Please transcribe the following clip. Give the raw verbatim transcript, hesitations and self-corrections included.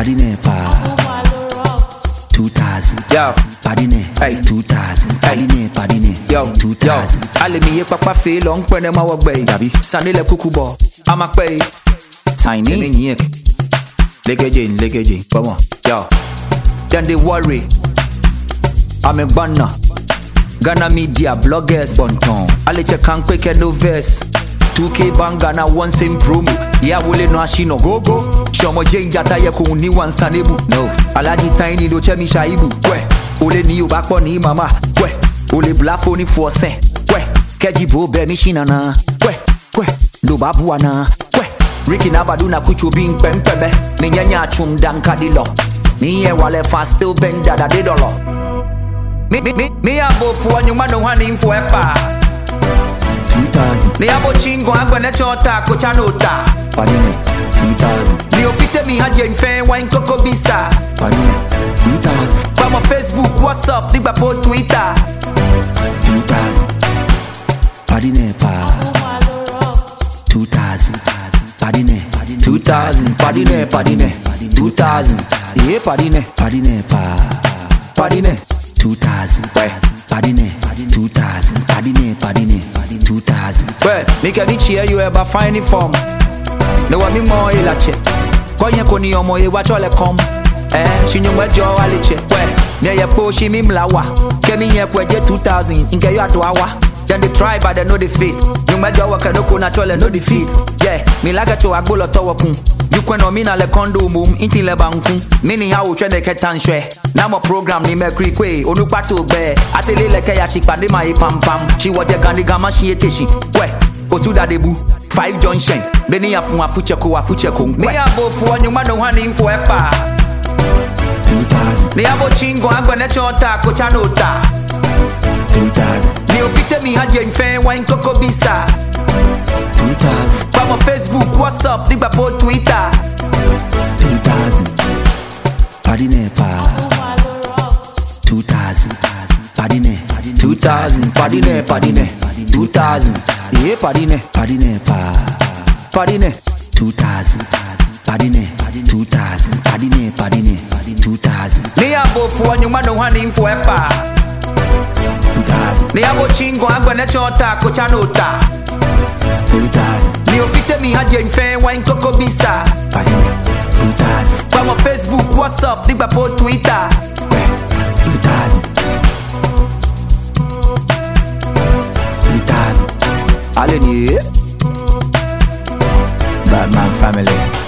Party nepa. Two thousand. Yo. Party ne. Hey. Two thousand. Party ne. Party ne. Yo. Two thousand. Ale mi ye papa fe long pwene ma wagbe. Dabi. Sanile kukubo. Ama pay. Tiny. Ene nye. Legeje, legeje. Come on. Yo. Then they worry. I'm a banner. Ghana media bloggers. Bonton. Ale che kan kweke no verse. two K banga na one same promo. Ya wole no ashino go go. Shomo Jane jata ye ko ni one sanebu. No. Alaji tiny do chemi shaibu. Kwe. Ole ni yo bakpo ni mama. Kwe. Ole blafo ni for sen. Kwe. Keji bro be ni shinana. Kwe. Kwe. Do babu ana. Kwe. Ricky Nabadu na kuchu bing pempebe. Mi nyanya chum danka di lo. Mi ye wale fast still bend dada de dolo. Mi mi mi mi abo fu anyuma no hani info epa. Two thousand. Mi abo chingo angwe ne chota ko chanota. Party ne. Two thousand. Mi ofite mi haje nfe wine koko bisa. Party ne. Two thousand. Pa mo Facebook, WhatsApp, digba po Twitter. Two thousand. Party nepa. Two thousand. Party ne. Two thousand, party ne, party ne. Two thousand, yeah, party ne. Party nepa. Party ne. Two thousand. Party ne. Two thousand. Party ne. Party ne. Two thousand. Well, me can be cheer you ever find it from. No one me more ilache. Koye koni omo ye wachole kom. Eh, shinyumwe jo aliche. Well, ne ye po shi mi mlawa. Kemi ye kweje two thousand. Inke yo atwawa. Then they try but they know defeat. Nyumwe jo wakanoko na chole no defeat. Yeah, me laga cho agbolo towo kun. You can no mina le kondo mum inti le banku. Mini ha o chede ketan shwe. Na mo program ni me krikwe onu pato be. Atele le ke ya shipade ma e pam pam. She wote gandi gama shi eteshi. We, otu da debu. Five junction. Beni ya fu afuche ko afuche ko. Me abo fu anyuma no hani info epa. Two thousand. Me abo chingo angwe ne chota ko chanota. Two thousand. Me ofite mi haje nfe wine koko bisa. Two thousand. Pa mo Facebook, WhatsApp, digba po Twitter. Two thousand. Party nepa. Two thousand. Party ne. Two thousand, party ne, party ne. Two thousand, yeah, party ne. Party nepa. Party ne. Two thousand. Party ne. Two thousand. Party ne. Party ne. Two thousand. Me abo fu anyuma no hani info epa. Two thousand. Me abo chingo angwe ne chota ko chanota. Two thousand. Me ofite mi haje nfe wine koko bisa. Party ne. Two thousand. Pa mo Facebook, WhatsApp, digba po Twitter. Two thousand. Two thousand. Ale ni Batman family.